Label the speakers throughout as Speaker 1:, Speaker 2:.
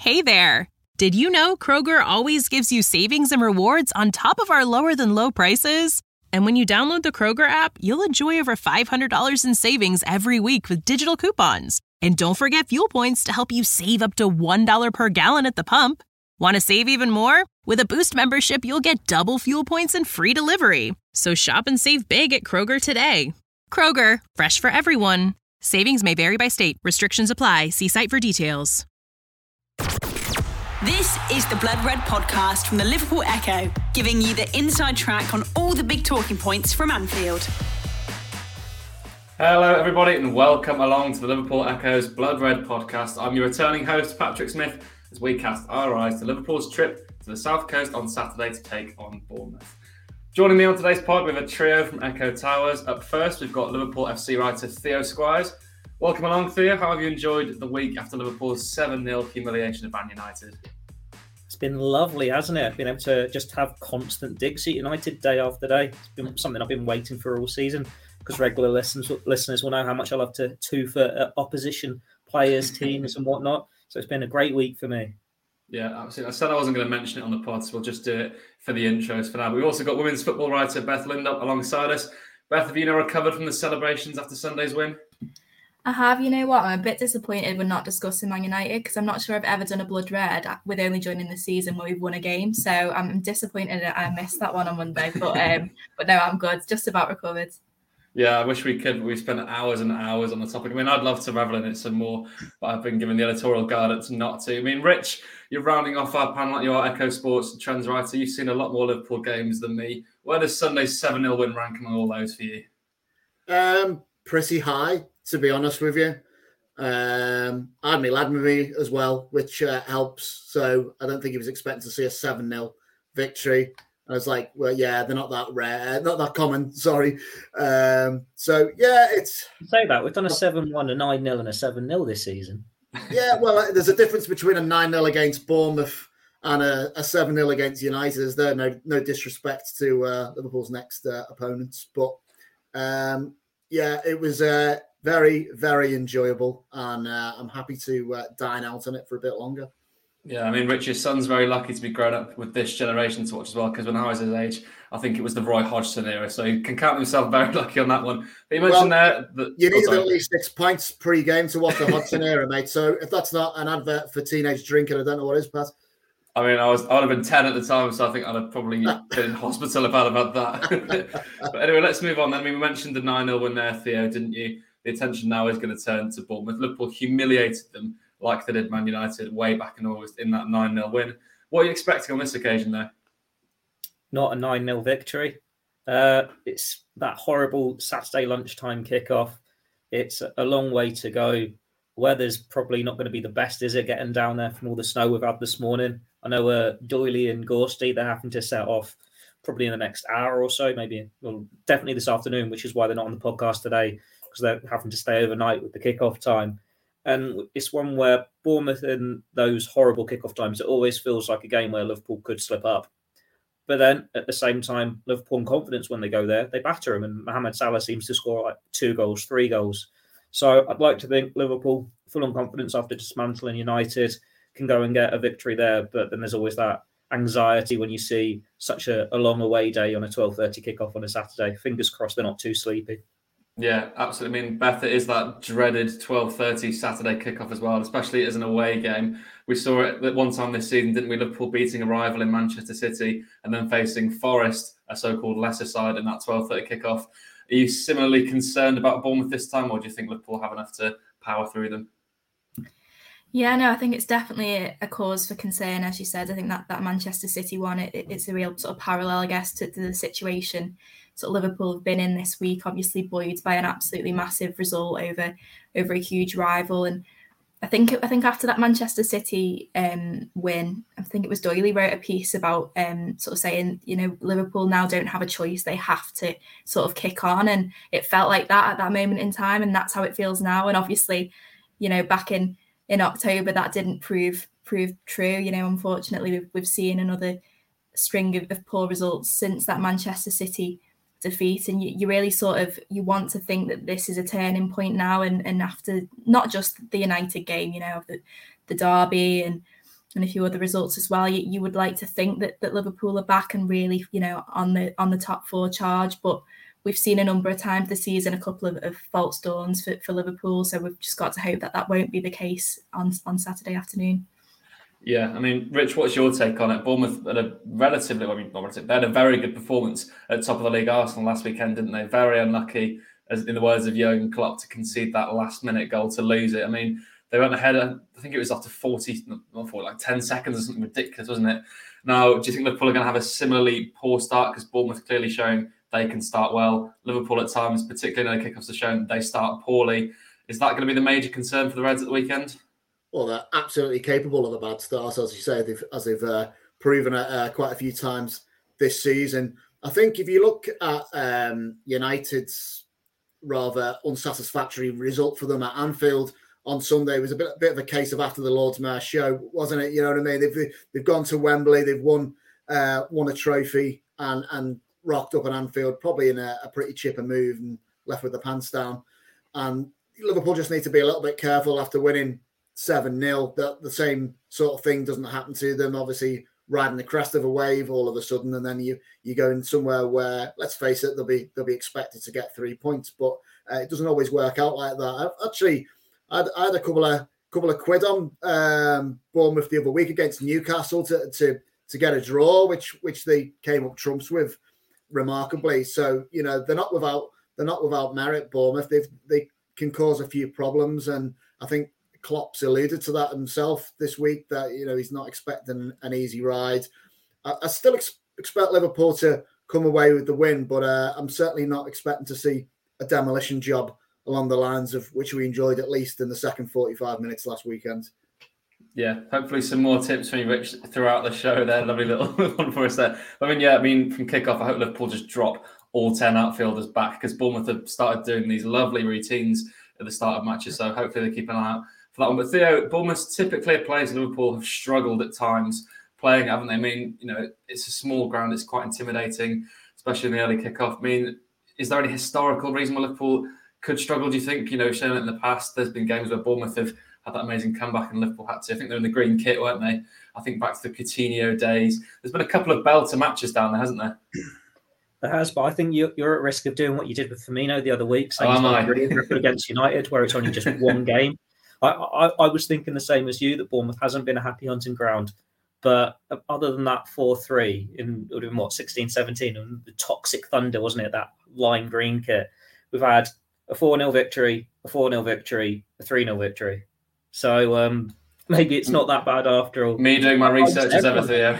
Speaker 1: Hey there! Did you know Kroger always gives you savings and rewards on top of our lower-than-low prices? And when you download the Kroger app, you'll enjoy over $500 in savings every week with digital coupons. And don't forget fuel points to help you save up to $1 per gallon at the pump. Want to save even more? With a Boost membership, you'll get double fuel points and free delivery. So shop and save big at Kroger today. Kroger, fresh for everyone. Savings may vary by state. Restrictions apply. See site for details.
Speaker 2: This is the Blood Red podcast from the Liverpool Echo, giving you the inside track on all the big talking points from Anfield.
Speaker 3: Hello everybody and welcome along to the Liverpool Echo's Blood Red podcast. I'm your returning host Patrick Smith as we cast our eyes to Liverpool's trip to the South Coast on Saturday to take on Bournemouth. Joining me on today's pod, we have a trio from Echo Towers. Up first, we've got Liverpool FC writer Theo Squires. Welcome along, Theo. How have you enjoyed the week after Liverpool's 7-0 humiliation of Man United?
Speaker 4: It's been lovely, hasn't it? Been able to just have constant digs at United day after day. It's been something I've been waiting for all season because regular listeners will know how much I love to tooth at opposition players, teams and whatnot. So it's been a great week for me.
Speaker 3: Yeah, absolutely. I said I wasn't going to mention it on the pod, so we'll just do it for the intros for now. We've also got women's football writer Beth Lindop alongside us. Beth, have you now recovered from the celebrations after Sunday's win?
Speaker 5: I have. You know what? I'm a bit disappointed we're not discussing Man United because I'm not sure I've ever done a Blood Red with only joining the season where we've won a game. So I'm disappointed that I missed that one on Monday. But no, I'm good. Just about recovered. Yeah,
Speaker 3: I wish we could, but we spent hours and hours on the topic. I mean, I'd love to revel in it some more, but I've been given the editorial guidance not to. I mean, Rich, you're rounding off our panel like you are Echo Sports trends writer. You've seen a lot more Liverpool games than me. Where does Sunday's 7-0 win rank among all those for you?
Speaker 6: Pretty high, to be honest with you. I had my lad with me as well, which helps. So I don't think he was expecting to see a 7-0 victory. I was like, well, yeah, they're not that rare, not that common. Sorry. So yeah, it's
Speaker 4: say that we've done a 7-1, a 9-0, and a 7-0 this season.
Speaker 6: Yeah, well, there's a difference between a 9-0 against Bournemouth and a 7-0 against United. Is there? No disrespect to Liverpool's next opponents, but yeah, it was very, very enjoyable, and I'm happy to dine out on it for a bit longer.
Speaker 3: Yeah, I mean, Rich, your son's very lucky to be grown up with this generation to watch as well, because when I was his age, I think it was the Roy Hodgson era, so he can count himself very lucky on that one. But you mentioned there that
Speaker 6: you need at least 6 pints pre-game to watch the Hodgson era, mate. So if that's not an advert for teenage drinking, I don't know what is, Pat.
Speaker 3: I mean, I would have been 10 at the time, so I think I'd have probably been in hospital if I'd have had that. But anyway, let's move on then. I mean, we mentioned the 9-0 win there, Theo, didn't you? The attention now is going to turn to Bournemouth. Liverpool humiliated them like they did Man United way back in August in that 9-0 win. What are you expecting on this occasion though?
Speaker 4: Not a 9-0 victory. It's that horrible Saturday lunchtime kickoff. It's a long way to go. Weather's probably not going to be the best, is it, getting down there from all the snow we've had this morning? I know Doyley and Gorsty, they're having to set off probably in the next hour or so, maybe, well, definitely this afternoon, which is why they're not on the podcast today, because they're having to stay overnight with the kickoff time. And it's one where Bournemouth in those horrible kickoff times, it always feels like a game where Liverpool could slip up. But then at the same time, Liverpool in confidence when they go there, they batter them. And Mohamed Salah seems to score like 2 goals, 3 goals. So I'd like to think Liverpool, full on confidence after dismantling United, can go and get a victory there. But then there's always that anxiety when you see such a long away day on a 12:30 kickoff on a Saturday. Fingers crossed they're not too sleepy.
Speaker 3: Yeah, absolutely. I mean, Beth, it is that dreaded 12:30 Saturday kickoff as well, especially as an away game. We saw it at one time this season, didn't we? Liverpool beating a rival in Manchester City and then facing Forest, a so-called lesser side, in that 12:30 kickoff. Are you similarly concerned about Bournemouth this time, or do you think Liverpool have enough to power through them?
Speaker 5: Yeah, no, I think it's definitely a cause for concern, as you said. I think that Manchester City one, it's a real sort of parallel, I guess, to the situation sort of Liverpool have been in this week, obviously buoyed by an absolutely massive result over a huge rival. And I think after that Manchester City win, I think it was Doyley wrote a piece about sort of saying, you know, Liverpool now don't have a choice. They have to sort of kick on. And it felt like that at that moment in time. And that's how it feels now. And obviously, you know, back in October, that didn't prove true. You know, unfortunately, we've seen another string of poor results since that Manchester City defeat, and you really sort of, you want to think that this is a turning point now, and after not just the United game, you know, the derby and and a few other results as well, you would like to think that Liverpool are back and really, on the top four charge. But we've seen a number of times this season a couple of false dawns for Liverpool. So we've just got to hope that won't be the case on Saturday afternoon.
Speaker 3: Yeah, I mean, Rich, what's your take on it? Bournemouth had a they had a very good performance at top of the league. Arsenal last weekend, didn't they? Very unlucky, as in the words of Jurgen Klopp, to concede that last-minute goal to lose it. I mean, they went ahead, I think it was after 10 seconds or something ridiculous, wasn't it? Now, do you think Liverpool are going to have a similarly poor start? Because Bournemouth clearly showing they can start well. Liverpool at times, particularly in the kickoffs, are showing they start poorly. Is that going to be the major concern for the Reds at the weekend?
Speaker 6: Well, they're absolutely capable of a bad start, as you say, they've proven it quite a few times this season. I think if you look at United's rather unsatisfactory result for them at Anfield on Sunday, it was a bit of a case of after the Lord's Mayor show, wasn't it? You know what I mean? They've gone to Wembley, they've won a trophy and rocked up at Anfield, probably in a pretty chipper move and left with the pants down. And Liverpool just need to be a little bit careful after winning 7-0, that the same sort of thing doesn't happen to them. Obviously, riding the crest of a wave all of a sudden, and then you go in somewhere where, let's face it, they'll be expected to get 3 points, but it doesn't always work out like that. I had a couple of quid on Bournemouth the other week against Newcastle to get a draw, which they came up trumps with remarkably. So they're not without merit. Bournemouth, they can cause a few problems, and I think Klopp's alluded to that himself this week, that he's not expecting an easy ride. I still expect Liverpool to come away with the win, but I'm certainly not expecting to see a demolition job along the lines of which we enjoyed at least in the second 45 minutes last weekend.
Speaker 3: Yeah, hopefully some more tips from you, Rich, throughout the show there. Lovely little one for us there. From kickoff, I hope Liverpool just drop all 10 outfielders back, because Bournemouth have started doing these lovely routines at the start of matches, so hopefully they keep an eye out for that one. But Theo, Bournemouth typically players Liverpool have struggled at times playing, haven't they? I mean, it's a small ground, it's quite intimidating, especially in the early kickoff. I mean, is there any historical reason why Liverpool could struggle, do you think? Shown it in the past, there's been games where Bournemouth have had that amazing comeback and Liverpool had to. I think they're in the green kit, weren't they? I think back to the Coutinho days. There's been a couple of belter matches down there, hasn't there?
Speaker 4: There has, but I think you're at risk of doing what you did with Firmino the other week, against United, where it's only just one game. I was thinking the same as you, that Bournemouth hasn't been a happy hunting ground. But other than that 4-3 in 16-17, and the toxic thunder, wasn't it, that lime green kit, we've had a 4-0 victory, a 4-0 victory, a 3-0 victory. So maybe it's not that bad after all.
Speaker 3: Me doing my research as ever, Theo.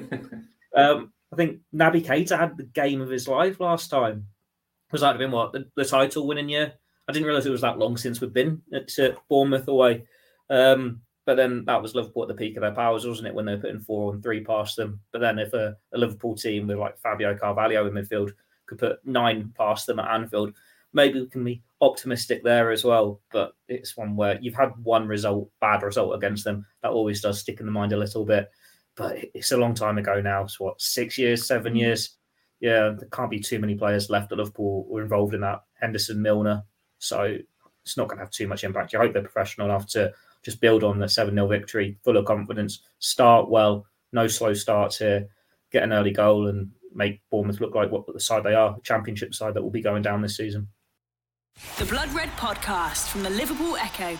Speaker 4: I think Naby Keita had the game of his life last time. Was that been the title winning year? I didn't realise it was that long since we've been at Bournemouth away. But then that was Liverpool at the peak of their powers, wasn't it, when they were putting 4-3 past them. But then if a Liverpool team with like Fabio Carvalho in midfield could put 9 past them at Anfield, maybe we can be optimistic there as well. But it's one where you've had one bad result against them. That always does stick in the mind a little bit. But it's a long time ago now. It's 6 years, 7 years? Yeah, there can't be too many players left at Liverpool who were involved in that. Henderson, Milner. So it's not going to have too much impact. You hope they're professional enough to just build on the 7-0 victory, full of confidence, start well, no slow starts here, get an early goal and make Bournemouth look like what the side they are, a championship side that will be going down this season.
Speaker 2: The Blood Red Podcast from the Liverpool Echo.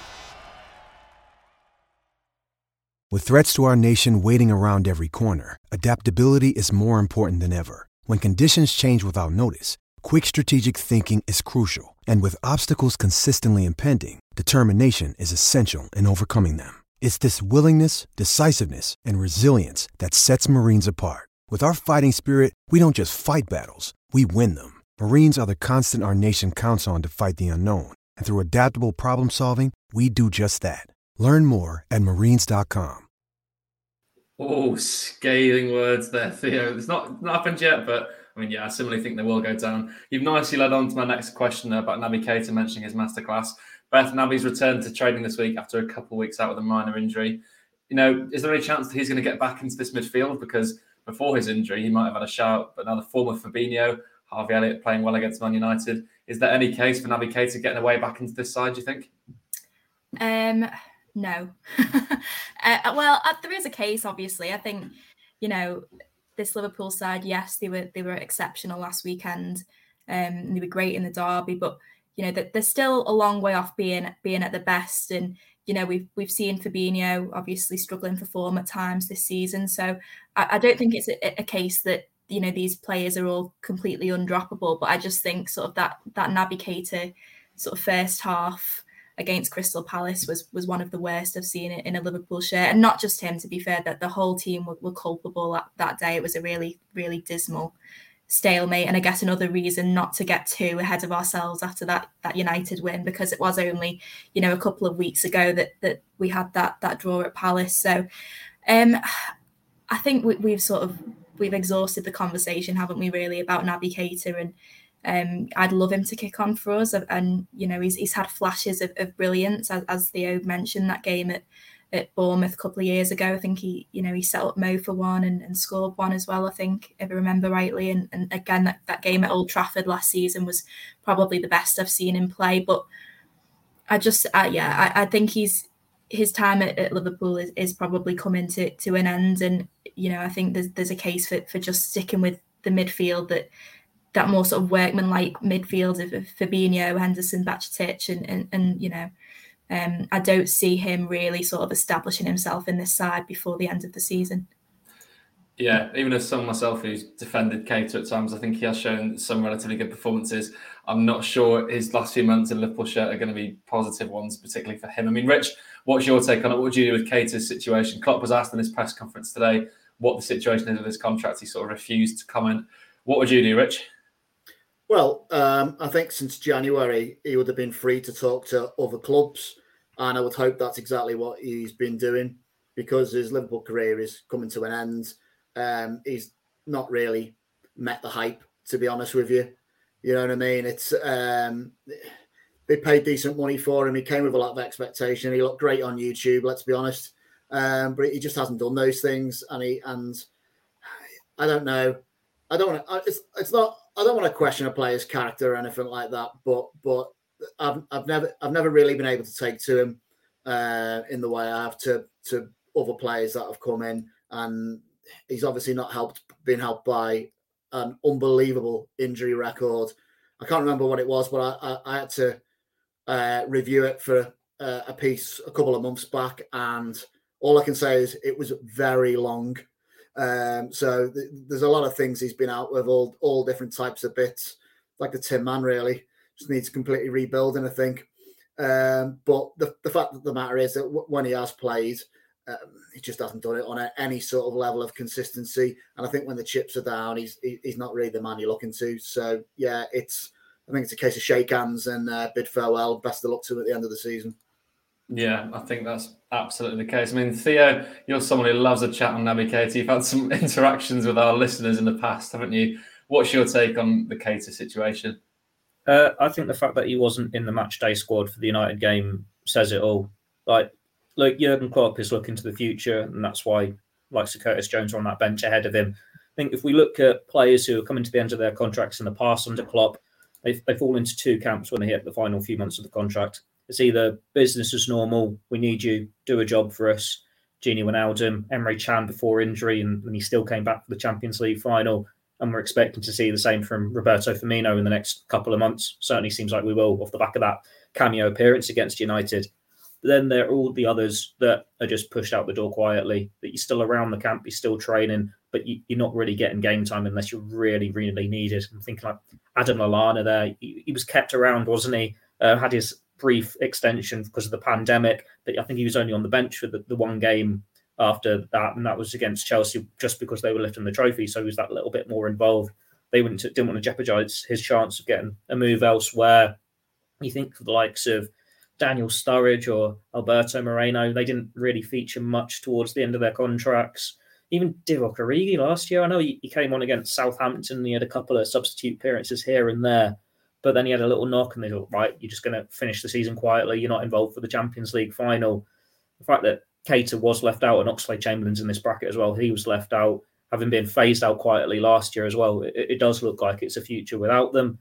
Speaker 7: With threats to our nation waiting around every corner, adaptability is more important than ever. When conditions change without notice, quick strategic thinking is crucial. And with obstacles consistently impending, determination is essential in overcoming them. It's this willingness, decisiveness, and resilience that sets Marines apart. With our fighting spirit, we don't just fight battles, we win them. Marines are the constant our nation counts on to fight the unknown. And through adaptable problem solving, we do just that. Learn more at marines.com.
Speaker 3: Oh, scathing words there, Theo. It's not happened yet, but I similarly think they will go down. You've nicely led on to my next question about Naby Keita mentioning his masterclass. Beth, Naby's returned to training this week after a couple of weeks out with a minor injury. Is there any chance that he's going to get back into this midfield? Because before his injury, he might have had a shout, but now the form of Fabinho, Harvey Elliott playing well against Man United. Is there any case for Naby Keita getting away back into this side, do you think?
Speaker 5: No. There is a case, obviously. I think, this Liverpool side, yes, they were exceptional last weekend. They were great in the derby, but they're still a long way off being at the best. And we've seen Fabinho obviously struggling for form at times this season. So I don't think it's a case that these players are all completely undroppable. But I just think sort of that Naby Keita sort of first half against Crystal Palace was one of the worst I've seen it in a Liverpool shirt. And not just him, to be fair, that the whole team were culpable that day. It was a really, really dismal stalemate. And I guess another reason not to get too ahead of ourselves after that United win, because it was only, a couple of weeks ago that we had that draw at Palace. So I think we've exhausted the conversation, haven't we, really, about Naby Keita, and I'd love him to kick on for us, and he's had flashes of brilliance, as Theo mentioned, that game at Bournemouth a couple of years ago. I think he set up Mo for one and scored one as well, I think, if I remember rightly. And again, that game at Old Trafford last season was probably the best I've seen him play. But I think his time at Liverpool is probably coming to an end, and I think there's a case for just sticking with the midfield, that more sort of workman-like midfield of Fabinho, Henderson, Bajcetic, and I don't see him really sort of establishing himself in this side before the end of the season.
Speaker 3: Yeah, even as someone myself who's defended Keita at times, I think he has shown some relatively good performances. I'm not sure his last few months in Liverpool shirt are going to be positive ones, particularly for him. I mean, Rich, what's your take on it? What would you do with Keita's situation? Klopp was asked in his press conference today what the situation is with his contract. He sort of refused to comment. What would you do, Rich?
Speaker 6: Well, I think since January, he would have been free to talk to other clubs. And I would hope that's exactly what he's been doing, because his Liverpool career is coming to an end. He's not really met the hype, to be honest with you. You know what I mean? It's they paid decent money for him. He came with a lot of expectation. He looked great on YouTube, let's be honest. But he just hasn't done those things. And I don't know. I don't want to question a player's character or anything like that, but I've never really been able to take to him in the way I have to other players that have come in, and he's obviously not been helped by an unbelievable injury record. I can't remember what it was, but I had to review it for a piece a couple of months back, and all I can say is it was very long. So there's a lot of things he's been out with, all different types of bits, like the Tin Man really just needs completely rebuilding, I think. But the fact of the matter is that when he has played, he just hasn't done it on any sort of level of consistency. And I think when the chips are down, he's not really the man you're looking to. So yeah, I think it's a case of shake hands and bid farewell. Best of luck to him at the end of the season.
Speaker 3: Yeah, I think that's absolutely the case. I mean, Theo, you're someone who loves a chat on Naby Keita. You've had some interactions with our listeners in the past, haven't you? What's your take on the Keita situation?
Speaker 4: I think the fact that he wasn't in the match day squad for the United game says it all. Like Jurgen Klopp is looking to the future, and that's why likes of Curtis Jones are on that bench ahead of him. I think if we look at players who are coming to the end of their contracts in the past under Klopp, they fall into two camps when they hit the final few months of the contract. It's either business as normal, we need you, do a job for us. Gini Wijnaldum, Emre Can before injury, and he still came back for the Champions League final. And we're expecting to see the same from Roberto Firmino in the next couple of months. Certainly seems like we will off the back of that cameo appearance against United. But then there are all the others that are just pushed out the door quietly, that you're still around the camp, you're still training, but you're not really getting game time unless you're really, really needed. I'm thinking like Adam Lallana there. He was kept around, wasn't he? Had his brief extension because of the pandemic, but I think he was only on the bench for the one game after that, and that was against Chelsea just because they were lifting the trophy, so he was that little bit more involved. They didn't want to jeopardise his chance of getting a move elsewhere. You think for the likes of Daniel Sturridge or Alberto Moreno, they didn't really feature much towards the end of their contracts. Even Divock Origi last year, I know he came on against Southampton and he had a couple of substitute appearances here and there, but then he had a little knock and they thought, right, you're just going to finish the season quietly, you're not involved for the Champions League final. The fact that Keita was left out and Oxlade-Chamberlain's in this bracket as well, he was left out, having been phased out quietly last year as well. It does look like it's a future without them.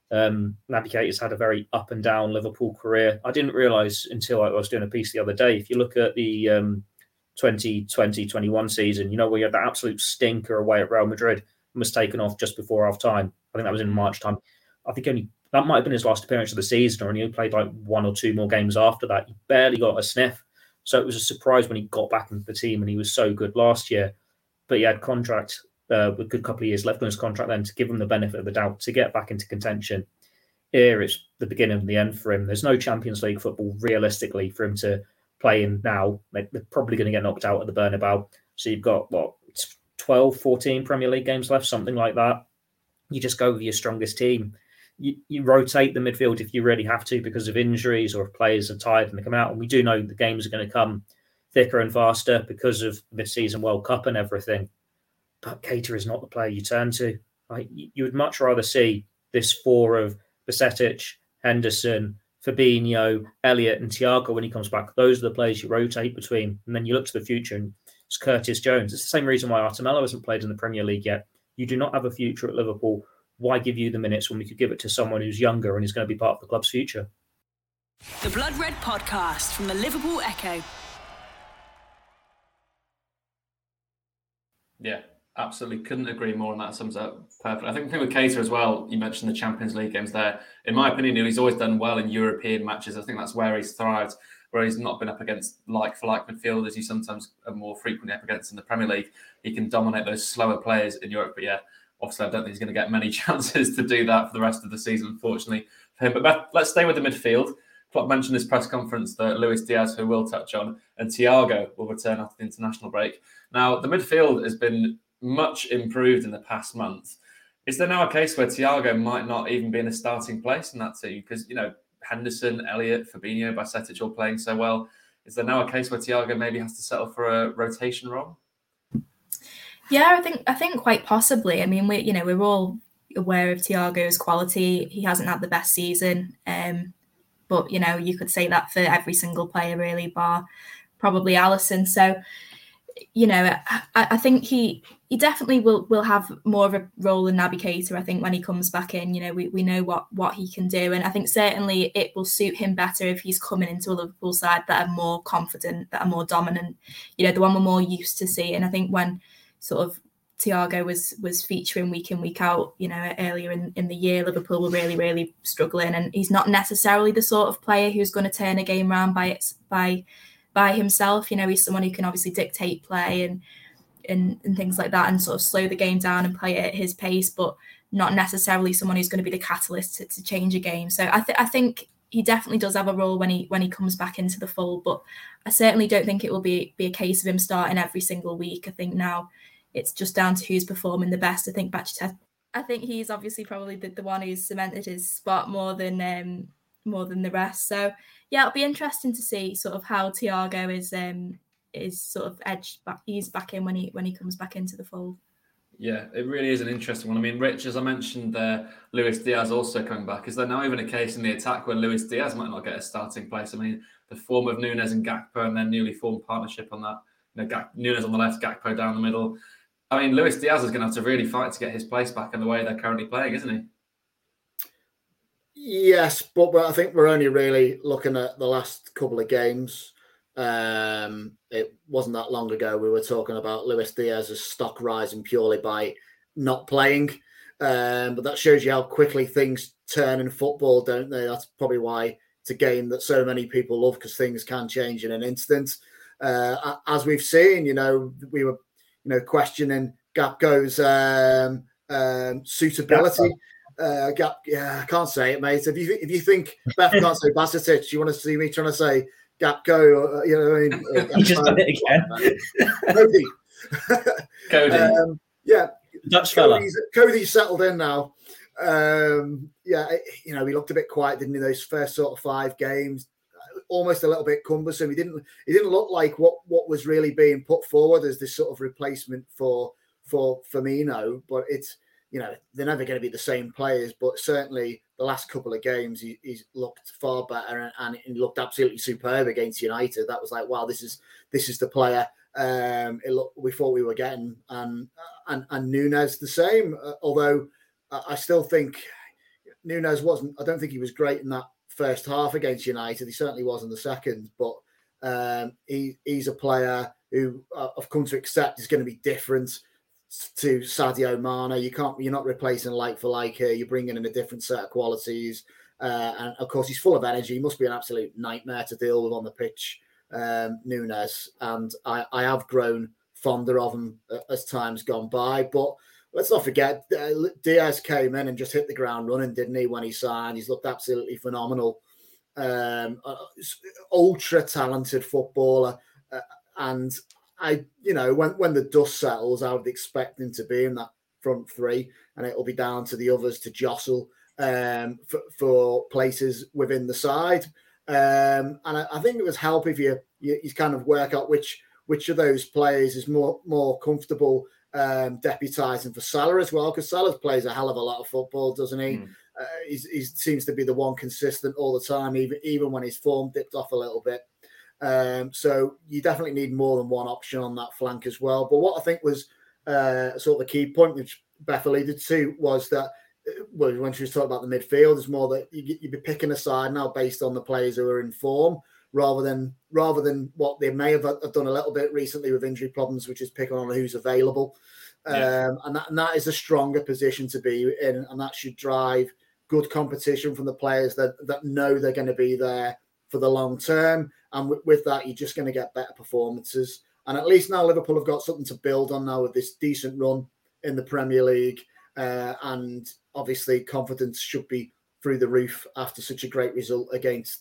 Speaker 4: Naby Keita's had a very up and down Liverpool career. I didn't realise until I was doing a piece the other day. If you look at the 2020-21 season, we had that absolute stinker away at Real Madrid and was taken off just before half time. I think that was in March time. I think that might have been his last appearance of the season, or he only played like one or two more games after that. He barely got a sniff. So it was a surprise when he got back into the team, and he was so good last year. But he had contract with a good couple of years left on his contract then to give him the benefit of the doubt to get back into contention. Here it's the beginning and the end for him. There's no Champions League football realistically for him to play in now. They're probably going to get knocked out at the Bernabeu. So you've got, 12, 14 Premier League games left, something like that. You just go with your strongest team. You rotate the midfield if you really have to because of injuries or if players are tired and they come out. And we do know the games are going to come thicker and faster because of this season World Cup and everything. But Keita is not the player you turn to. Right? You would much rather see this four of Bajcetic, Henderson, Fabinho, Elliott and Thiago when he comes back. Those are the players you rotate between. And then you look to the future and it's Curtis Jones. It's the same reason why Artemelo hasn't played in the Premier League yet. You do not have a future at Liverpool. Why give you the minutes when we could give it to someone who's younger and is going to be part of the club's future?
Speaker 2: The Blood Red Podcast from the Liverpool Echo.
Speaker 3: Yeah, absolutely. Couldn't agree more, and that sums up perfect. I think the thing with Keita as well, you mentioned the Champions League games there. In my opinion, he's always done well in European matches. I think that's where he's thrived, where he's not been up against like-for-like midfielders you sometimes are more frequently up against in the Premier League. He can dominate those slower players in Europe, but yeah, obviously, I don't think he's going to get many chances to do that for the rest of the season, unfortunately, for him. But let's stay with the midfield. Klopp mentioned this press conference that Luis Diaz, who we'll touch on, and Thiago will return after the international break. Now, the midfield has been much improved in the past month. Is there now a case where Thiago might not even be in a starting place in that team? Because, Henderson, Elliott, Fabinho, Bajcetic all playing so well. Is there now a case where Thiago maybe has to settle for a rotation role?
Speaker 5: Yeah, I think quite possibly. I mean, we're all aware of Thiago's quality. He hasn't had the best season, but you could say that for every single player really, bar probably Alisson. So, I think he definitely will have more of a role than Naby Keita. I think when he comes back in, we know what he can do, and I think certainly it will suit him better if he's coming into a Liverpool side that are more confident, that are more dominant. The one we're more used to seeing. I think when sort of Thiago was featuring week in, week out, earlier in the year, Liverpool were really, really struggling, and he's not necessarily the sort of player who's going to turn a game around by himself. He's someone who can obviously dictate play and things like that and sort of slow the game down and play at his pace, but not necessarily someone who's going to be the catalyst to change a game. So I think he definitely does have a role when he comes back into the fold, but I certainly don't think it will be a case of him starting every single week. I think now it's just down to who's performing the best. I think he's obviously probably the one who's cemented his spot more than the rest. So yeah, it'll be interesting to see sort of how Thiago is sort of eased back in when he comes back into the fold.
Speaker 3: Yeah, it really is an interesting one. I mean, Rich, as I mentioned there, Luis Diaz also coming back. Is there now even a case in the attack where Luis Diaz might not get a starting place? I mean, the form of Nunes and Gakpo and their newly formed partnership on that, Nunes on the left, Gakpo down the middle. I mean, Luis Diaz is going to have to really fight to get his place back in the way they're currently playing, isn't he?
Speaker 6: Yes, but I think we're only really looking at the last couple of games. It wasn't that long ago we were talking about Luis Diaz's stock rising purely by not playing. But that shows you how quickly things turn in football, don't they? That's probably why it's a game that so many people love, because things can change in an instant. As we've seen, we were questioning Gakpo's suitability. I can't say it, mate. If you think Beth can't say Bajcetic, you want to see me trying to say Gakpo?
Speaker 4: You just did it
Speaker 6: again. Cody.
Speaker 4: Dutch fella.
Speaker 6: Cody's settled in now. He looked a bit quiet, didn't he? Those first sort of 5 games, almost a little bit cumbersome. He didn't look like what was really being put forward as this sort of replacement for Firmino. But it's they're never going to be the same players. But certainly the last couple of games, he's looked far better and he looked absolutely superb against United. That was like, wow, this is the player. We thought we were getting, and Nunes the same. Although I still think Nunes wasn't. I don't think he was great in that first half against United. He certainly was in the second, but he's a player who I've come to accept is going to be different to Sadio Mane. You're not replacing like for like here. You're bringing in a different set of qualities, and of course he's full of energy. He must be an absolute nightmare to deal with on the pitch, Nunes. And I have grown fonder of him as time's gone by. But let's not forget, Diaz came in and just hit the ground running, didn't he? When he signed, he's looked absolutely phenomenal. Ultra talented footballer, and when the dust settles, I would expect him to be in that front three, and it'll be down to the others to jostle for places within the side. And I think it would help if you kind of work out which of those players is more comfortable deputising for Salah as well, because Salah plays a hell of a lot of football, doesn't he? He seems to be the one consistent all the time, even when his form dipped off a little bit. So you definitely need more than one option on that flank as well. But what I think was sort of the key point, which Beth alluded to, was that when she was talking about the midfield, it's more that you'd be picking a side now based on the players who are in form, rather than what they may have done a little bit recently with injury problems, which is picking on who's available. And that is a stronger position to be in, and that should drive good competition from the players that know they're going to be there for the long term. And with that, you're just going to get better performances. And at least now Liverpool have got something to build on now with this decent run in the Premier League. And obviously confidence should be through the roof after such a great result against,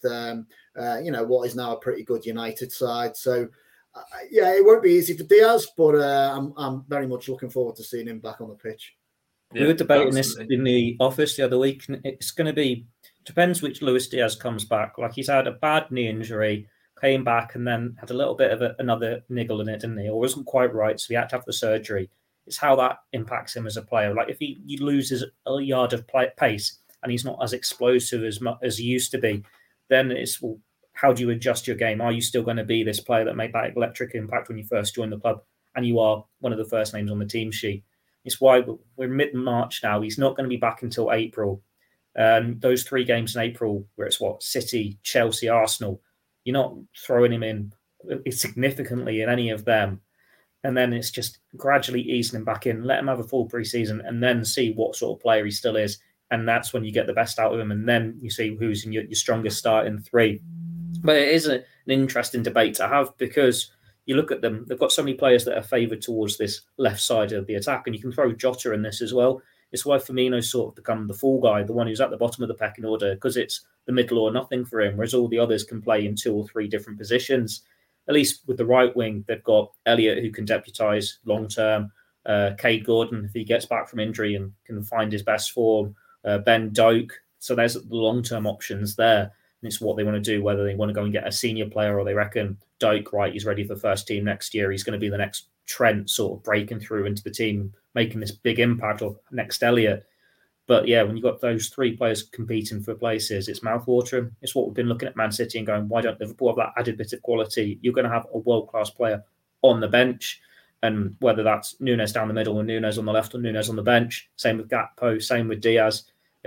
Speaker 6: what is now a pretty good United side. So, it won't be easy for Diaz, but I'm very much looking forward to seeing him back on the pitch.
Speaker 4: We were debating this in the office the other week, and it's going to be, depends which Luis Diaz comes back. Like, he's had a bad knee injury, came back and then had a little bit of another niggle in it, didn't he? Or wasn't quite right, so he had to have the surgery. It's how that impacts him as a player. Like, if he loses a yard of pace and he's not as explosive as he used to be, then it's, well, how do you adjust your game? Are you still going to be this player that made that electric impact when you first joined the club and you are one of the first names on the team sheet? It's why we're mid-March now. He's not going to be back until April. Those 3 games in April, where it's City, Chelsea, Arsenal, you're not throwing him in significantly in any of them. And then it's just gradually easing him back in, let him have a full pre-season and then see what sort of player he still is. And that's when you get the best out of him. And then you see who's in your strongest starting 3. But it is an interesting debate to have, because you look at them, they've got so many players that are favoured towards this left side of the attack, and you can throw Jota in this as well. It's why Firmino's sort of become the fall guy, the one who's at the bottom of the pecking order, because it's the middle or nothing for him, whereas all the others can play in 2 or 3 different positions. At least with the right wing, they've got Elliott, who can deputise long-term, Cade Gordon, if he gets back from injury and can find his best form, Ben Doak. So there's the long-term options there. And it's what they want to do, whether they want to go and get a senior player or they reckon Doak, right, he's ready for the first team next year. He's going to be the next Trent sort of breaking through into the team, making this big impact, or next Elliott. But yeah, when you've got those 3 players competing for places, it's mouthwatering. It's what we've been looking at Man City and going, why don't Liverpool have that added bit of quality? You're going to have a world-class player on the bench. And whether that's Nunes down the middle or Nunes on the left or Nunes on the bench, same with Gakpo, same with Diaz.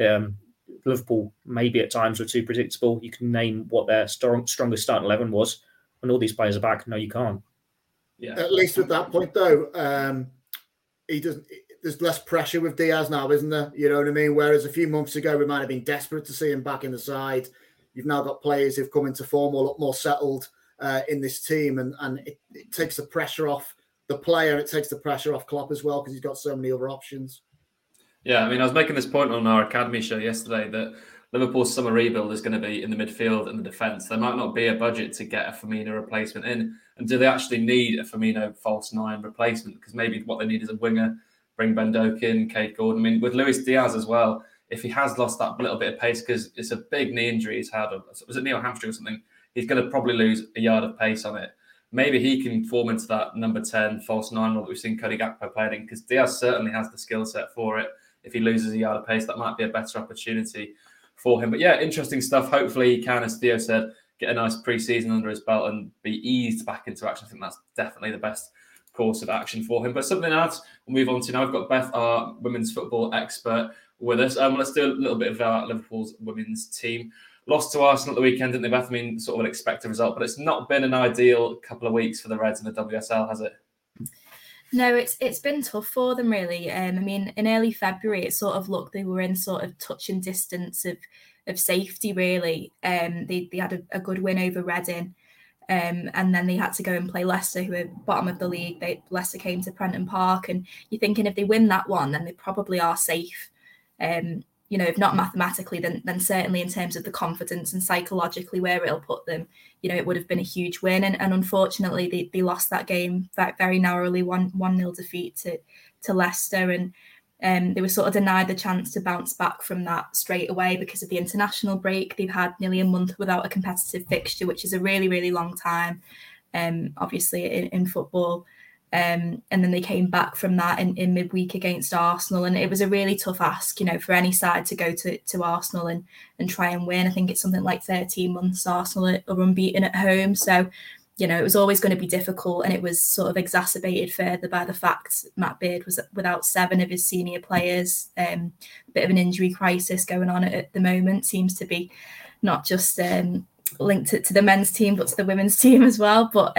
Speaker 4: Liverpool maybe at times were too predictable. You can name what their strongest starting 11 was. When all these players are back, no, you can't.
Speaker 6: Yeah. At least with that point, though, there's less pressure with Diaz now, isn't there? You know what I mean? Whereas a few months ago, we might have been desperate to see him back in the side. You've now got players who've come into form or look more settled in this team, and it takes the pressure off the player. It takes the pressure off Klopp as well, because he's got so many other options.
Speaker 3: Yeah, I mean, I was making this point on our Academy show yesterday that Liverpool's summer rebuild is going to be in the midfield and the defence. There might not be a budget to get a Firmino replacement in. And do they actually need a Firmino false 9 replacement? Because maybe what they need is a winger, bring Ben Doak in, Cade Gordon. I mean, with Luis Diaz as well, if he has lost that little bit of pace, because it's a big knee injury he's had, was it knee or hamstring or something? He's going to probably lose a yard of pace on it. Maybe he can form into that number 10 false 9 role that we've seen Cody Gakpo playing in, because Diaz certainly has the skill set for it. If he loses a yard of pace, that might be a better opportunity for him. But yeah, interesting stuff. Hopefully he can, as Theo said, get a nice pre-season under his belt and be eased back into action. I think that's definitely the best course of action for him. But something else we'll move on to now. We've got Beth, our women's football expert, with us. Let's do a little bit of Liverpool's women's team. Lost to Arsenal at the weekend, didn't they, Beth? I mean, sort of would expect a result, but it's not been an ideal couple of weeks for the Reds in the WSL, has it?
Speaker 5: No, it's been tough for them, really. I mean, in early February, it sort of looked they were in sort of touching distance of safety, really. They had a good win over Reading, and then they had to go and play Leicester, who are bottom of the league. Leicester came to Prenton Park, and you're thinking if they win that one, then they probably are safe. If not mathematically, then certainly in terms of the confidence and psychologically where it'll put them, it would have been a huge win. And unfortunately, they lost that game very narrowly, 1-0 defeat to Leicester. And they were sort of denied the chance to bounce back from that straight away because of the international break. They've had nearly a month without a competitive fixture, which is a really, really long time, obviously, in football. And then they came back from that in midweek against Arsenal, and it was a really tough ask, for any side to go to Arsenal and try and win. I think it's something like 13 months Arsenal are unbeaten at home, so it was always going to be difficult, and it was sort of exacerbated further by the fact Matt Beard was without 7 of his senior players. A bit of an injury crisis going on at the moment, seems to be not just linked to the men's team but to the women's team as well. But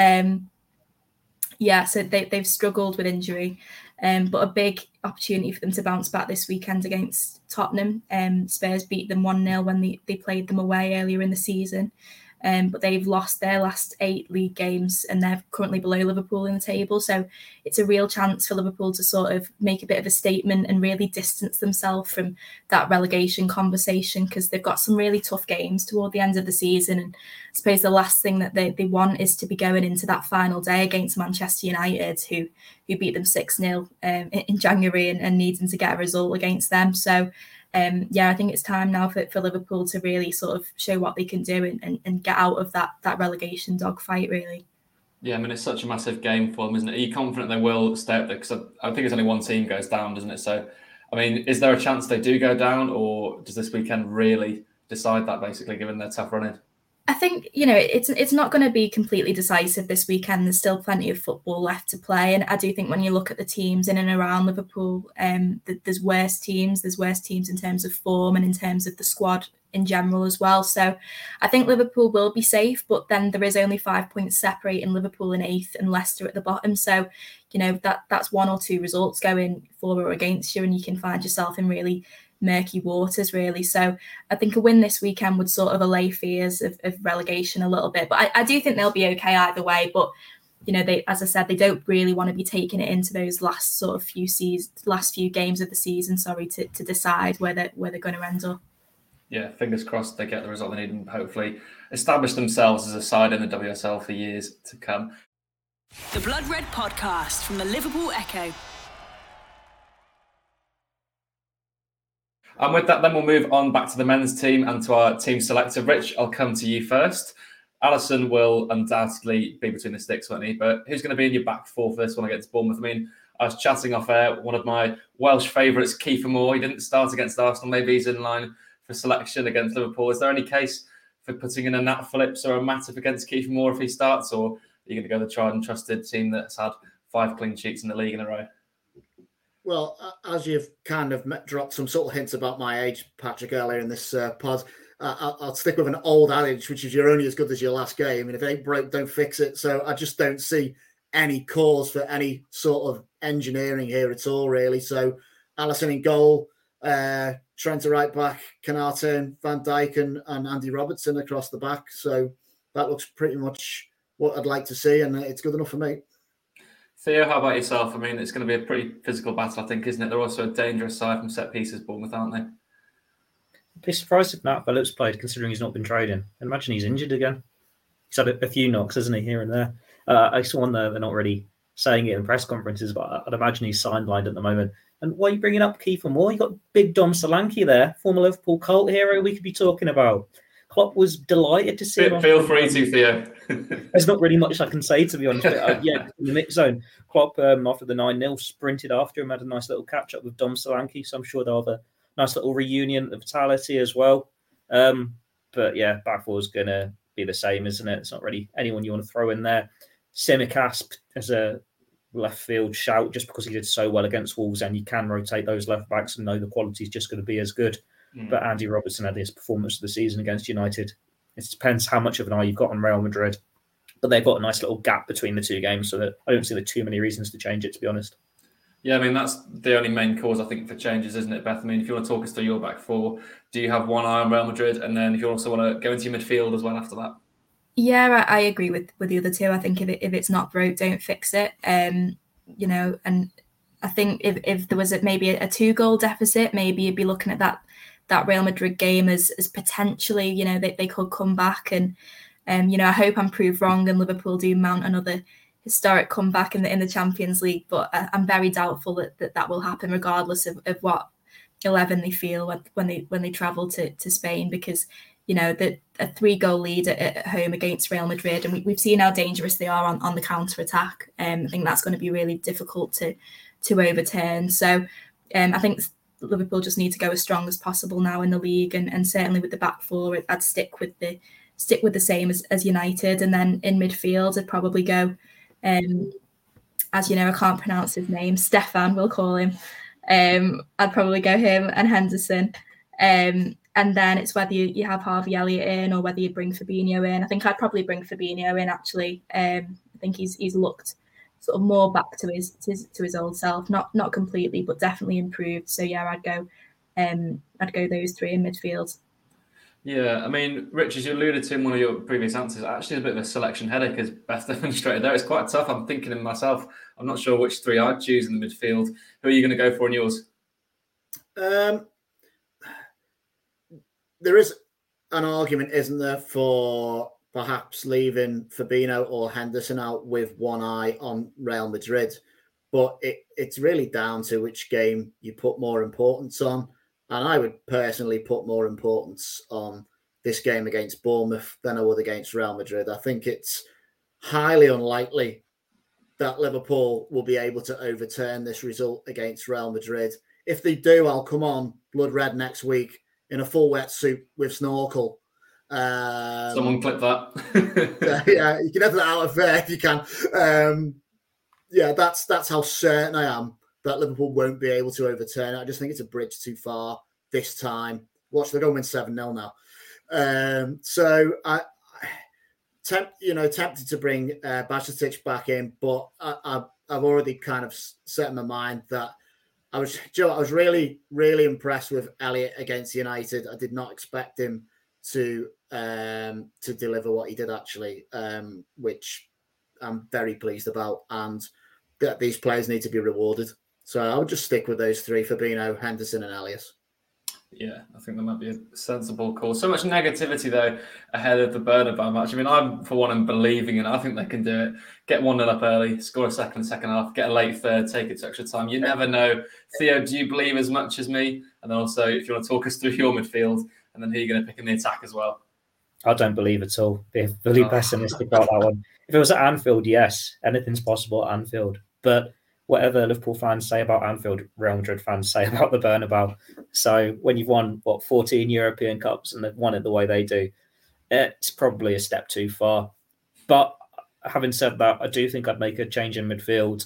Speaker 5: so they've struggled with injury, but a big opportunity for them to bounce back this weekend against Tottenham. Spurs beat them 1-0 when they played them away earlier in the season. But they've lost their last 8 league games and they're currently below Liverpool in the table. So it's a real chance for Liverpool to sort of make a bit of a statement and really distance themselves from that relegation conversation, because they've got some really tough games toward the end of the season. And I suppose the last thing that they want is to be going into that final day against Manchester United, who beat them 6-0 in January and needing to get a result against them. So I think it's time now for Liverpool to really sort of show what they can do and get out of that relegation dogfight, really.
Speaker 3: Yeah, I mean, it's such a massive game for them, isn't it? Are you confident they will stay up there? Because I think it's only one team goes down, doesn't it? So, I mean, is there a chance they do go down, or does this weekend really decide that, basically, given their tough run in?
Speaker 5: I think, it's not going to be completely decisive this weekend. There's still plenty of football left to play. And I do think when you look at the teams in and around Liverpool, there's worse teams. There's worse teams in terms of form and in terms of the squad in general as well. So I think Liverpool will be safe, but then there is only 5 points separating Liverpool in 8th and Leicester at the bottom. So, that's 1 or 2 results going for or against you, and you can find yourself in really murky waters, really. So I think a win this weekend would sort of allay fears of relegation a little bit. But I do think they'll be okay either way. But they, as I said, they don't really want to be taking it into those last few games of the season, to decide where they're going to end up.
Speaker 3: Yeah, fingers crossed they get the result they need and hopefully establish themselves as a side in the WSL for years to come.
Speaker 2: The Blood Red Podcast from the Liverpool Echo.
Speaker 3: And with that, then we'll move on back to the men's team and to our team selector. Rich, I'll come to you first. Alisson will undoubtedly be between the sticks, won't he? But who's going to be in your back four for this one against Bournemouth? I mean, I was chatting off air, one of my Welsh favourites, Kiefer Moore. He didn't start against Arsenal. Maybe he's in line for selection against Liverpool. Is there any case for putting in a Nat Phillips or a Matip against Kiefer Moore if he starts? Or are you going to go the tried and trusted team that's had 5 clean sheets in the league in a row?
Speaker 6: Well, as you've kind of dropped some sort of hints about my age, Patrick, earlier in this pod, I'll stick with an old adage, which is you're only as good as your last game. And if it ain't broke, don't fix it. So I just don't see any cause for any sort of engineering here at all, really. So Alisson in goal, Trent right back, Canate, Van Dijk and Andy Robertson across the back. So that looks pretty much what I'd like to see. And it's good enough for me.
Speaker 3: Theo, how about yourself? I mean, it's going to be a pretty physical battle, I think, isn't it? They're also a dangerous side from set pieces, Bournemouth, aren't they?
Speaker 4: I'd be surprised if Nat Phillips played, considering he's not been trading. I imagine he's injured again. He's had a few knocks, hasn't he, here and there? I saw one there, they're not really saying it in press conferences, but I'd imagine he's sidelined at the moment. And why are you bringing up Kiefer Moore? You got big Dom Solanke there, former Liverpool cult hero we could be talking about. Klopp was delighted to see him.
Speaker 3: Feel free to, Theo.
Speaker 4: There's not really much I can say, to be honest. But, in the mix zone, Klopp, after the 9-0, sprinted after him, had a nice little catch-up with Dom Solanke, so I'm sure they'll have a nice little reunion of vitality as well. But, back four is going to be the same, isn't it? It's not really anyone you want to throw in there. Tsimikas as a left field shout just because he did so well against Wolves, and you can rotate those left backs and know the quality is just going to be as good. But Andy Robertson had his performance of the season against United. It depends how much of an eye you've got on Real Madrid, but they've got a nice little gap between the two games, so that I don't see there too many reasons to change it, to be honest.
Speaker 3: Yeah, I mean, that's the only main cause, I think, for changes, isn't it, Beth? I mean, if you want to talk us through your back four, do you have one eye on Real Madrid? And then if you also want to go into your midfield as well after that?
Speaker 5: Yeah, I agree with the other two. I think if it's not broke, don't fix it. And I think if there was maybe a 2-goal deficit, maybe you'd be looking at that Real Madrid game as potentially, they could come back. And I hope I'm proved wrong and Liverpool do mount another historic comeback in the Champions League. But I'm very doubtful that will happen, regardless of what 11 they feel when they travel to Spain, because a 3-goal lead at home against Real Madrid, and we've seen how dangerous they are on the counter attack. I think that's going to be really difficult to overturn. So I think Liverpool just need to go as strong as possible now in the league, and certainly with the back four, I'd stick with the same as United, and then in midfield I'd probably go, as you know, I can't pronounce his name, Stefan, we'll call him. I'd probably go him and Henderson. And then it's whether you have Harvey Elliott in or whether you bring Fabinho in. I think I'd probably bring Fabinho in, actually. I think he's looked sort of more back to his old self, not completely, but definitely improved. So yeah, I'd go those three in midfield.
Speaker 3: Yeah, I mean, Rich, as you alluded to in one of your previous answers, actually a bit of a selection headache, as Beth demonstrated there. It's quite tough. I'm thinking in myself, I'm not sure which three I'd choose in the midfield. Who are you going to go for in yours?
Speaker 6: There is an argument, isn't there, for perhaps leaving Fabinho or Henderson out with one eye on Real Madrid. But it's really down to which game you put more importance on. And I would personally put more importance on this game against Bournemouth than I would against Real Madrid. I think it's highly unlikely that Liverpool will be able to overturn this result against Real Madrid. If they do, I'll come on Blood Red next week in a full wetsuit with snorkel.
Speaker 3: Someone clip that.
Speaker 6: Yeah, you can edit that out of there if you can. That's how certain I am that Liverpool won't be able to overturn it. I just think it's a bridge too far this time. Watch, they're going to win 7-0 now. So I tempted to bring Bajcetic back in, but I've already kind of set in my mind that I was really, really impressed with Elliott against United. I did not expect him to deliver what he did, actually, which I'm very pleased about, and that these players need to be rewarded. So I would just stick with those three: Fabinho, Henderson, and Elias.
Speaker 3: Yeah, I think that might be a sensible call. So much negativity, though, ahead of the Bernabeu match. I mean, I'm, for one, believing in it. I think they can do it. Get 1-0 up early, score a second half, get a late third, take it to extra time. You never know. Theo, do you believe as much as me? And then also, if you want to talk us through your midfield, and then who you're going to pick in the attack as well.
Speaker 4: I don't believe at all. Being really pessimistic about that one. If it was at Anfield, yes, anything's possible at Anfield. But whatever Liverpool fans say about Anfield, Real Madrid fans say about the Bernabeu. So when you've won, 14 European Cups and they've won it the way they do, it's probably a step too far. But having said that, I do think I'd make a change in midfield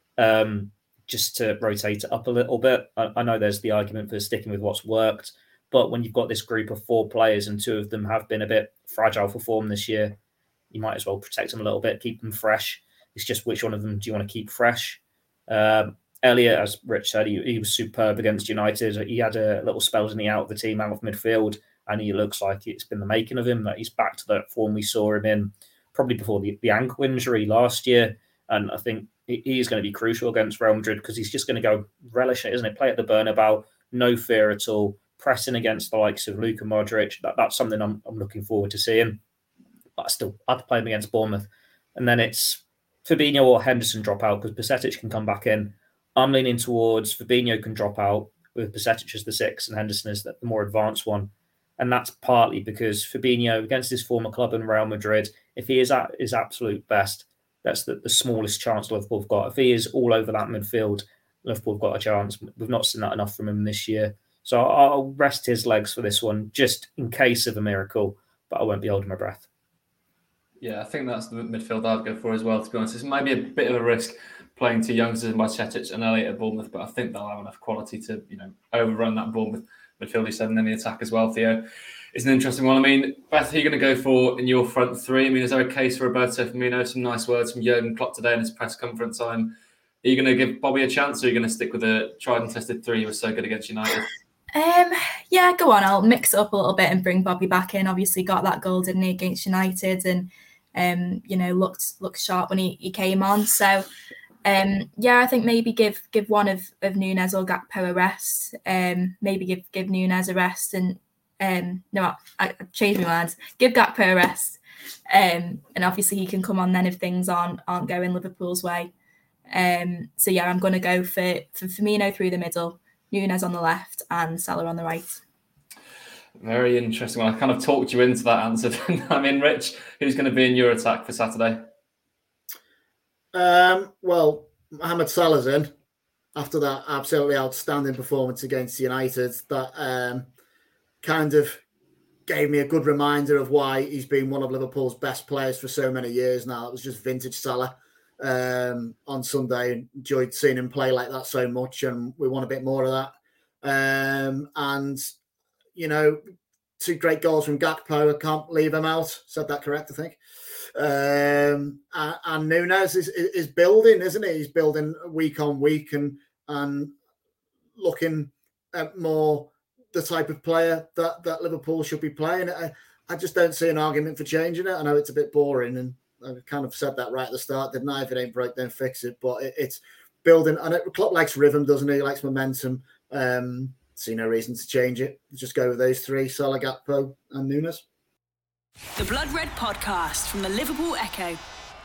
Speaker 4: just to rotate it up a little bit. I know there's the argument for sticking with what's worked, but when you've got this group of 4 players and 2 of them have been a bit fragile for form this year, you might as well protect them a little bit, keep them fresh. It's just which one of them do you want to keep fresh? Elliott, as Rich said, he was superb against United. He had a little spells in the out of the team, out of midfield, and he looks like it's been the making of him, that he's back to that form we saw him in probably before the ankle injury last year. And I think he's going to be crucial against Real Madrid because he's just going to go relish it, isn't it? Play at the Bernabeu, no fear at all, pressing against the likes of Luka Modric. That's something I'm looking forward to seeing. But I'd play him against Bournemouth. And then it's Fabinho or Henderson drop out because Bajcetic can come back in. I'm leaning towards Fabinho can drop out with Bajcetic as the 6 and Henderson as the more advanced one. And that's partly because Fabinho, against his former club in Real Madrid, if he is at his absolute best, that's the smallest chance Liverpool have got. If he is all over that midfield, Liverpool have got a chance. We've not seen that enough from him this year. So I'll rest his legs for this one, just in case of a miracle, but I won't be holding my breath.
Speaker 3: Yeah, I think that's the midfield I'd go for as well, to be honest. It's maybe a bit of a risk, playing two youngsters in Bajcetic and Elliott at Bournemouth, but I think they'll have enough quality to, overrun that Bournemouth midfield you said, and then the attack as well, Theo. It's an interesting one. I mean, Beth, who are you going to go for in your front three? I mean, is there a case for Roberto Firmino? Some nice words from Jurgen Klopp today in his press conference time. Are you going to give Bobby a chance, or are you going to stick with the tried and tested three who was so good against United?
Speaker 5: Yeah, go on. I'll mix it up a little bit and bring Bobby back in. Obviously got that goal, didn't he, against United, and looked sharp when he came on. So I think maybe give one of Núñez or Gakpo a rest. Maybe give Núñez a rest, and I changed my mind. Give Gakpo a rest, and obviously he can come on then if things aren't going Liverpool's way. I'm going to go for Firmino through the middle, Núñez on the left, and Salah on the right.
Speaker 3: Very interesting. Well, I kind of talked you into that answer. I mean, Rich, who's going to be in your attack for Saturday?
Speaker 6: Well, Mohamed Salah's in after that absolutely outstanding performance against United. That kind of gave me a good reminder of why he's been one of Liverpool's best players for so many years now. It was just vintage Salah on Sunday. Enjoyed seeing him play like that so much, and we want a bit more of that. And two great goals from Gakpo. I can't leave him out. Said that correct, I think. And Núñez is building, isn't he? He's building week on week and looking at more the type of player that Liverpool should be playing. I just don't see an argument for changing it. I know it's a bit boring, and I kind of said that right at the start, didn't I? If it ain't broke, don't fix it. But it's building, and Klopp likes rhythm, doesn't he? He likes momentum. See no reason to change it. Just go with those three: Salah, Gakpo, and Núñez.
Speaker 2: The Blood Red Podcast from the Liverpool Echo.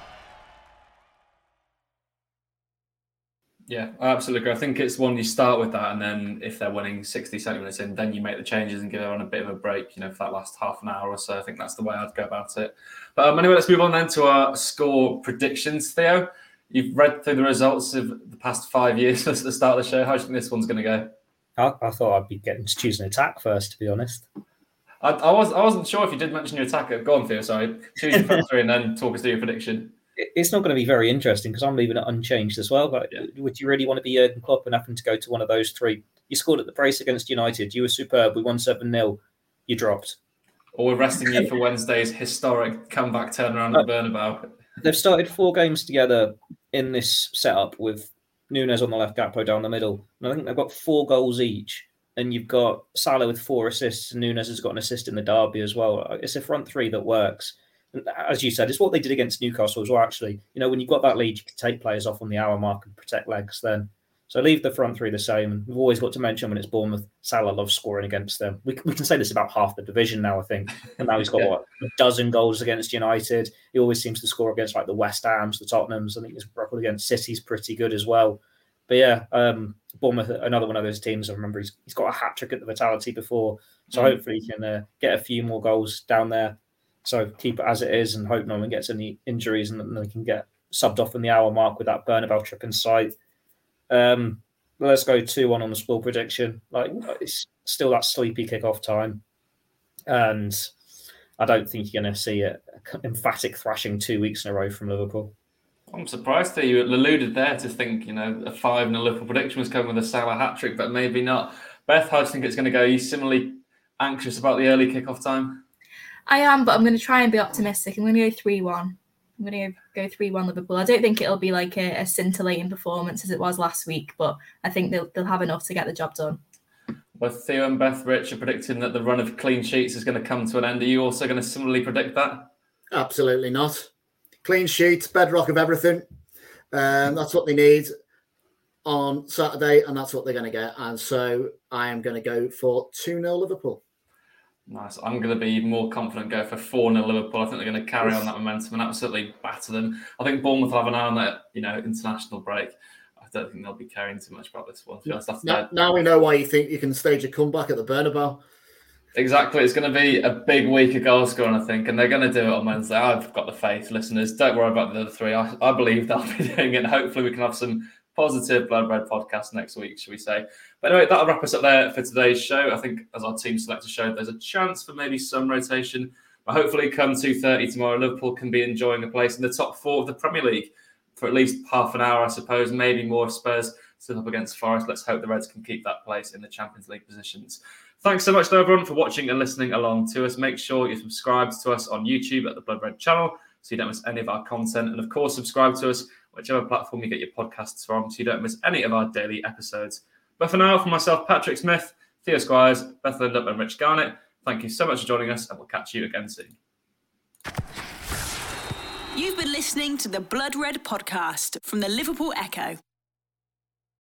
Speaker 3: Yeah, I absolutely agree. I think it's one you start with that, and then if they're winning 60, 70 minutes in, then you make the changes and give everyone a bit of a break, for that last half an hour or so. I think that's the way I'd go about it. But anyway, let's move on then to our score predictions. Theo, you've read through the results of the past 5 years at the start of the show. How do you think this one's going to go?
Speaker 4: I thought I'd be getting to choose an attack first, to be honest.
Speaker 3: I wasn't sure if you did mention your attacker. Go on, Theo, sorry. Choose your front three and then talk us through your prediction.
Speaker 4: It's not going to be very interesting because I'm leaving it unchanged as well. But Would you really want to be Jurgen Klopp and having to go to one of those three? You scored at the brace against United. You were superb. We won 7-0. You dropped.
Speaker 3: Or we're resting you for Wednesday's historic comeback turnaround at the Bernabeu.
Speaker 4: They've started 4 games together in this setup with Núñez on the left, Gakpo down the middle. And I think they've got 4 goals each. And you've got Salah with 4 assists, and Núñez has got an assist in the derby as well. It's a front three that works. And as you said, it's what they did against Newcastle as well, actually. When you've got that lead, you can take players off on the hour mark and protect legs then. So leave the front three the same. And we've always got to mention when it's Bournemouth, Salah loves scoring against them. We can say this about half the division now, I think. And now he's got, a dozen goals against United. He always seems to score against the West Hams, the Tottenhams. I think his record against City's pretty good as well. But Bournemouth, another one of those teams. I remember he's got a hat-trick at the Vitality before. So hopefully he can get a few more goals down there. So keep it as it is and hope no one gets any injuries and then they can get subbed off in the hour mark with that Bernabeu trip in sight. Let's go 2-1 on the score prediction. It's still that sleepy kick-off time. And I don't think you're going to see an emphatic thrashing 2 weeks in a row from Liverpool.
Speaker 3: I'm surprised that you alluded there to think, a 5-0 Liverpool prediction was coming with a Salah hat-trick, but maybe not. Beth, how do you think it's going to go? Are you similarly anxious about the early kick-off time?
Speaker 5: I am, but I'm going to try and be optimistic. I'm going to go 3-1. I'm going to go 3-1 Liverpool. I don't think it'll be like a scintillating performance as it was last week, but I think they'll have enough to get the job done.
Speaker 3: Both Theo and Beth, Rich, are predicting that the run of clean sheets is going to come to an end. Are you also going to similarly predict that?
Speaker 6: Absolutely not. Clean sheets, bedrock of everything. That's what they need on Saturday, and that's what they're going to get. And so I am going to go for 2-0 Liverpool.
Speaker 3: Nice. I'm going to be more confident, go for 4-0 Liverpool. I think they're going to carry on that momentum and absolutely batter them. I think Bournemouth will have an eye on that, international break. I don't think they'll be caring too much about this one.
Speaker 6: Now we know why you think you can stage a comeback at the Bernabeu.
Speaker 3: Exactly. It's going to be a big week of goal scoring, I think, and they're going to do it on Wednesday. I've got the faith, listeners. Don't worry about the other three. I believe they'll be doing it. Hopefully we can have some positive Blood Red podcast next week, shall we say. But anyway, that'll wrap us up there for today's show. I think as our team selector showed, there's a chance for maybe some rotation. But hopefully come 2:30 tomorrow, Liverpool can be enjoying a place in the top 4 of the Premier League. for at least half an hour, I suppose, maybe more. Spurs stood up against Forest. Let's hope the Reds can keep that place in the Champions League positions. Thanks so much to everyone for watching and listening along to us. Make sure you subscribe to us on YouTube at the Blood Red channel so you don't miss any of our content. And of course, subscribe to us whichever platform you get your podcasts from so you don't miss any of our daily episodes. But for now, from myself, Patrick Smith, Theo Squires, Beth Lindup and Rich Garnett, thank you so much for joining us and we'll catch you again soon.
Speaker 2: You've been listening to the Blood Red podcast from the Liverpool Echo.